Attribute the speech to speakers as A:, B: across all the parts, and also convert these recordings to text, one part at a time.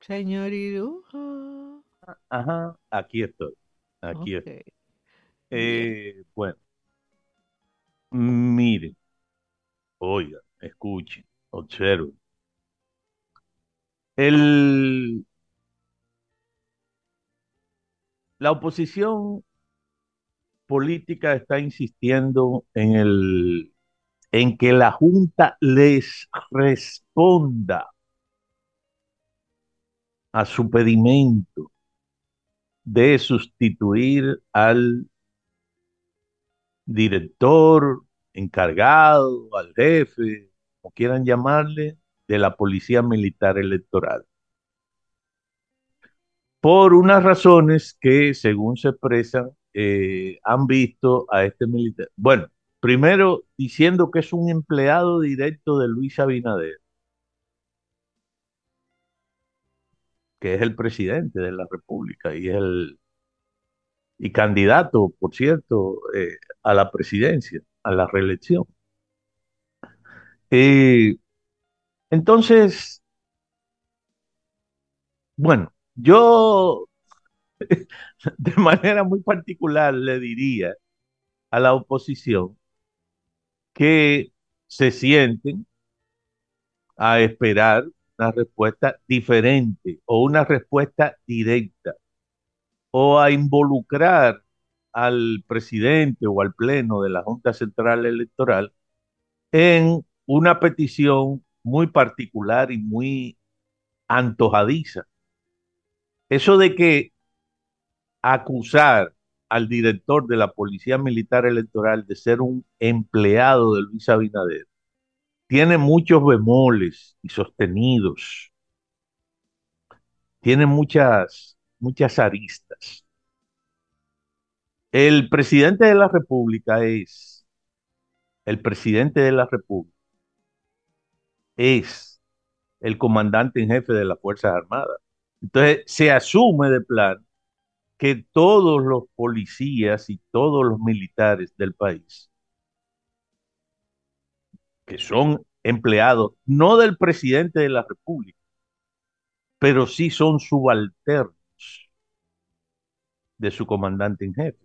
A: Señor Irujo.
B: Ajá, aquí estoy. Aquí estoy.
A: Ok, bien.
B: Bueno, miren, oigan, escuchen, observen. El, la oposición política está insistiendo en que la Junta les responda a su pedimento de sustituir al director, encargado, al jefe, como quieran llamarle, de la Policía Militar Electoral, por unas razones que, según se expresan, han visto a este militar. Bueno, primero diciendo que es un empleado directo de Luis Abinader, que es el presidente de la República y candidato, por cierto, a la presidencia, a la reelección. Eh, entonces, bueno, yo de manera muy particular le diría a la oposición que se sienten a esperar una respuesta diferente o una respuesta directa o a involucrar al presidente o al pleno de la Junta Central Electoral en una petición muy particular y muy antojadiza. Eso de que acusar al director de la Policía Militar Electoral de ser un empleado de Luis Abinader tiene muchos bemoles y sostenidos, tiene muchas aristas. El presidente de la República es, el presidente de la República es el comandante en jefe de las Fuerzas Armadas. Entonces, se asume de plan que todos los policías y todos los militares del país, que son empleados no del presidente de la República, pero sí son subalternos de su comandante en jefe.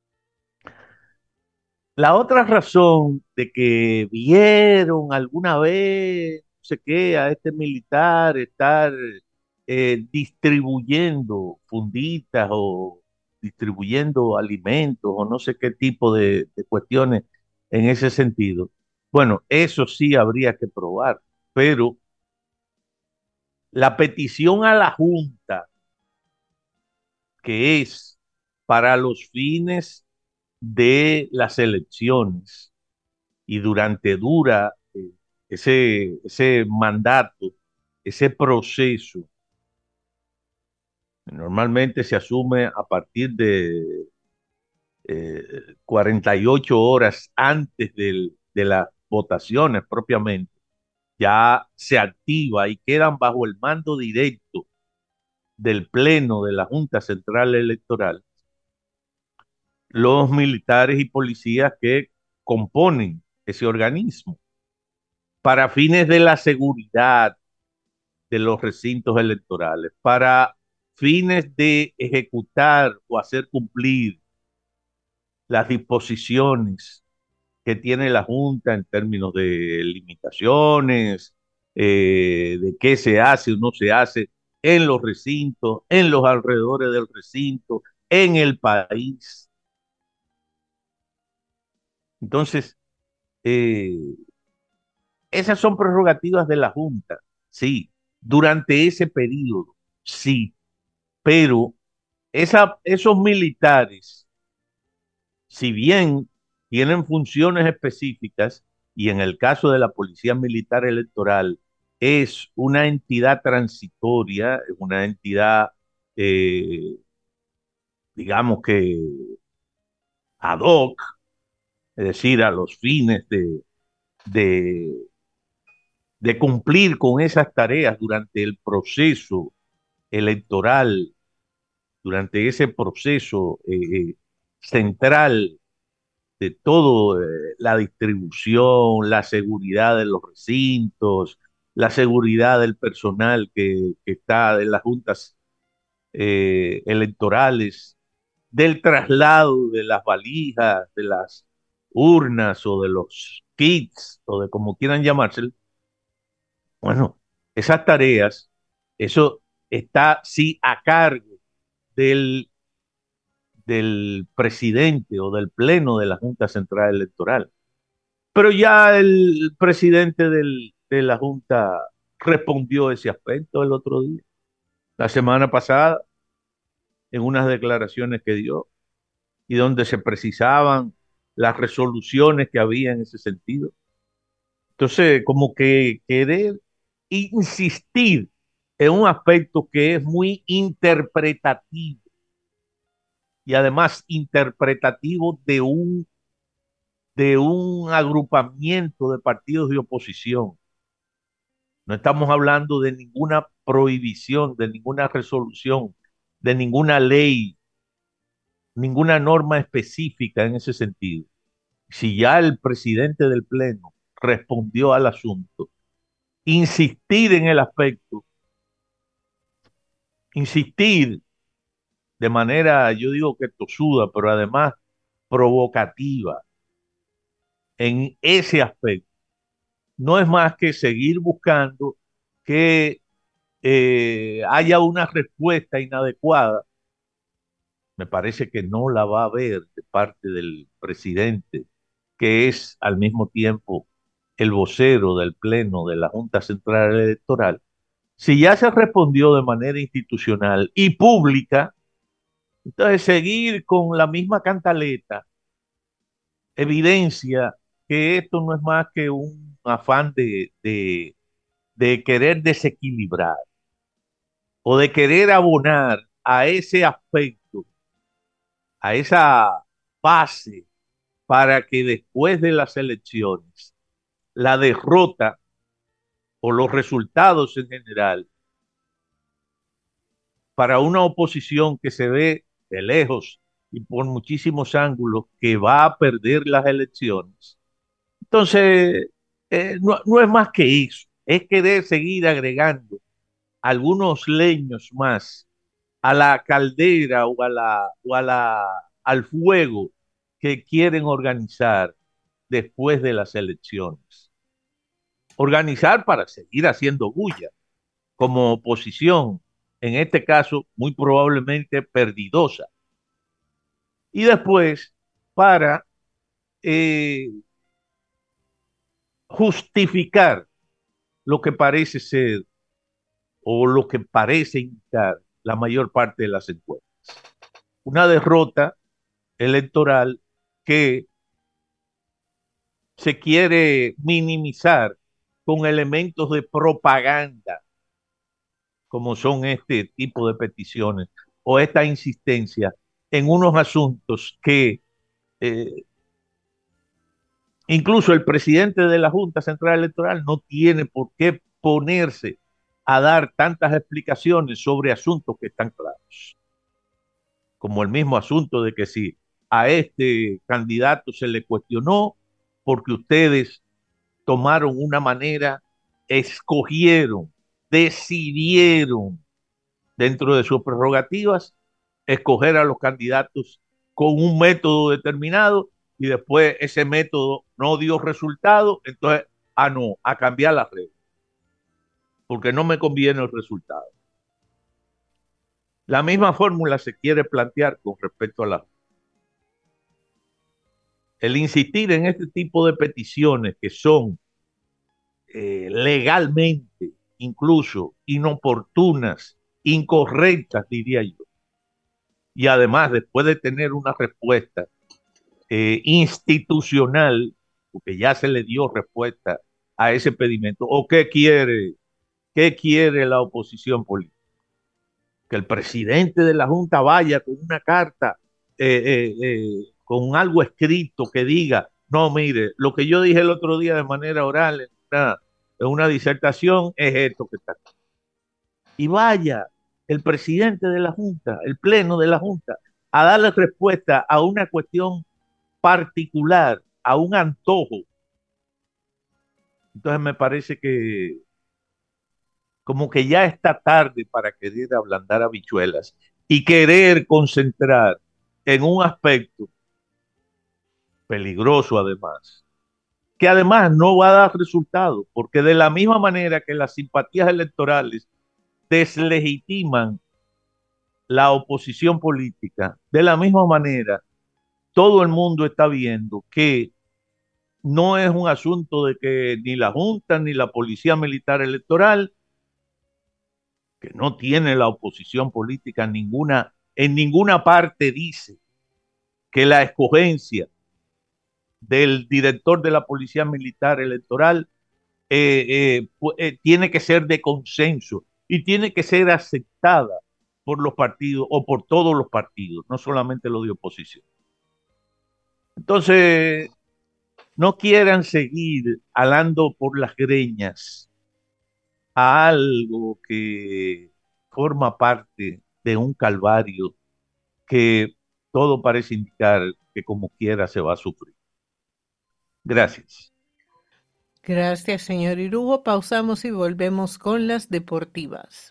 B: La otra razón de que vieron alguna vez, no sé qué, a este militar estar distribuyendo funditas o distribuyendo alimentos o no sé qué tipo de cuestiones en ese sentido. Bueno, eso sí habría que probar, pero la petición a la Junta, que es para los fines de las elecciones, y durante dura ese mandato, ese proceso, normalmente se asume a partir de 48 horas antes de las votaciones propiamente, ya se activa y quedan bajo el mando directo del Pleno de la Junta Central Electoral los militares y policías que componen ese organismo para fines de la seguridad de los recintos electorales, para fines de ejecutar o hacer cumplir las disposiciones que tiene la Junta en términos de limitaciones, de qué se hace o no se hace en los recintos, en los alrededores del recinto, en el país. Entonces, eh, esas son prerrogativas de la Junta, sí, durante ese periodo, sí, pero esos militares, si bien tienen funciones específicas, y en el caso de la Policía Militar Electoral es una entidad transitoria, es una entidad, eh, digamos que ad hoc, es decir, a los fines de, de cumplir con esas tareas durante el proceso electoral, durante ese proceso central de todo, la distribución, la seguridad de los recintos, la seguridad del personal que está en las juntas electorales, del traslado de las valijas, de las urnas o de los kits o de como quieran llamarse. Bueno, esas tareas, eso está sí a cargo del, del presidente o del pleno de la Junta Central Electoral. Pero ya el presidente de la Junta respondió ese aspecto el otro día, la semana pasada, en unas declaraciones que dio y donde se precisaban las resoluciones que había en ese sentido. Entonces, como que querer insistir en un aspecto que es muy interpretativo y además interpretativo de un agrupamiento de partidos de oposición. No estamos hablando de ninguna prohibición, de ninguna resolución, de ninguna ley, ninguna norma específica en ese sentido. Si ya el presidente del Pleno respondió al asunto, insistir en el aspecto, insistir de manera, yo digo que tosuda, pero además provocativa en ese aspecto, no es más que seguir buscando que haya una respuesta inadecuada. Me parece que no la va a haber de parte del presidente, que es al mismo tiempo el vocero del Pleno de la Junta Central Electoral. Si ya se respondió de manera institucional y pública, entonces seguir con la misma cantaleta evidencia que esto no es más que un afán de querer desequilibrar o de querer abonar a ese aspecto, a esa base, para que después de las elecciones, la derrota o los resultados en general, para una oposición que se ve de lejos y por muchísimos ángulos que va a perder las elecciones. Entonces, no es más que eso, es querer seguir agregando algunos leños más a la caldera al fuego que quieren organizar después de las elecciones. Organizar para seguir haciendo bulla como oposición, en este caso muy probablemente perdidosa. Y después para eh, justificar lo que parece ser o lo que parece indicar la mayor parte de las encuestas. Una derrota electoral que se quiere minimizar con elementos de propaganda, como son este tipo de peticiones o esta insistencia en unos asuntos que eh, incluso el presidente de la Junta Central Electoral no tiene por qué ponerse a dar tantas explicaciones sobre asuntos que están claros, como el mismo asunto de que si a este candidato se le cuestionó porque ustedes tomaron una manera, escogieron, decidieron dentro de sus prerrogativas escoger a los candidatos con un método determinado y después ese método no dio resultado, entonces, no, a cambiar las reglas, porque no me conviene el resultado. La misma fórmula se quiere plantear con respecto a el insistir en este tipo de peticiones que son legalmente incluso inoportunas, incorrectas, diría yo. Y además, después de tener una respuesta institucional, porque ya se le dio respuesta a ese pedimento, ¿o qué quiere la oposición política? Que el presidente de la Junta vaya con una carta, con algo escrito que diga, no, mire, lo que yo dije el otro día de manera oral en una disertación es esto que está aquí. Y vaya el presidente de la Junta, el pleno de la Junta, a darle respuesta a una cuestión particular, a un antojo. Entonces me parece que como que ya está tarde para querer ablandar habichuelas y querer concentrar en un aspecto peligroso además, que además no va a dar resultado, porque de la misma manera que las simpatías electorales deslegitiman la oposición política, de la misma manera todo el mundo está viendo que no es un asunto de que ni la Junta ni la Policía Militar Electoral, que no tiene la oposición política en ninguna parte dice que la escogencia del director de la Policía Militar Electoral tiene que ser de consenso y tiene que ser aceptada por los partidos o por todos los partidos, no solamente los de oposición. Entonces, no quieran seguir alando por las greñas a algo que forma parte de un calvario que todo parece indicar que como quiera se va a sufrir. Gracias.
A: Gracias, señor Irujo. Pausamos y volvemos con las deportivas.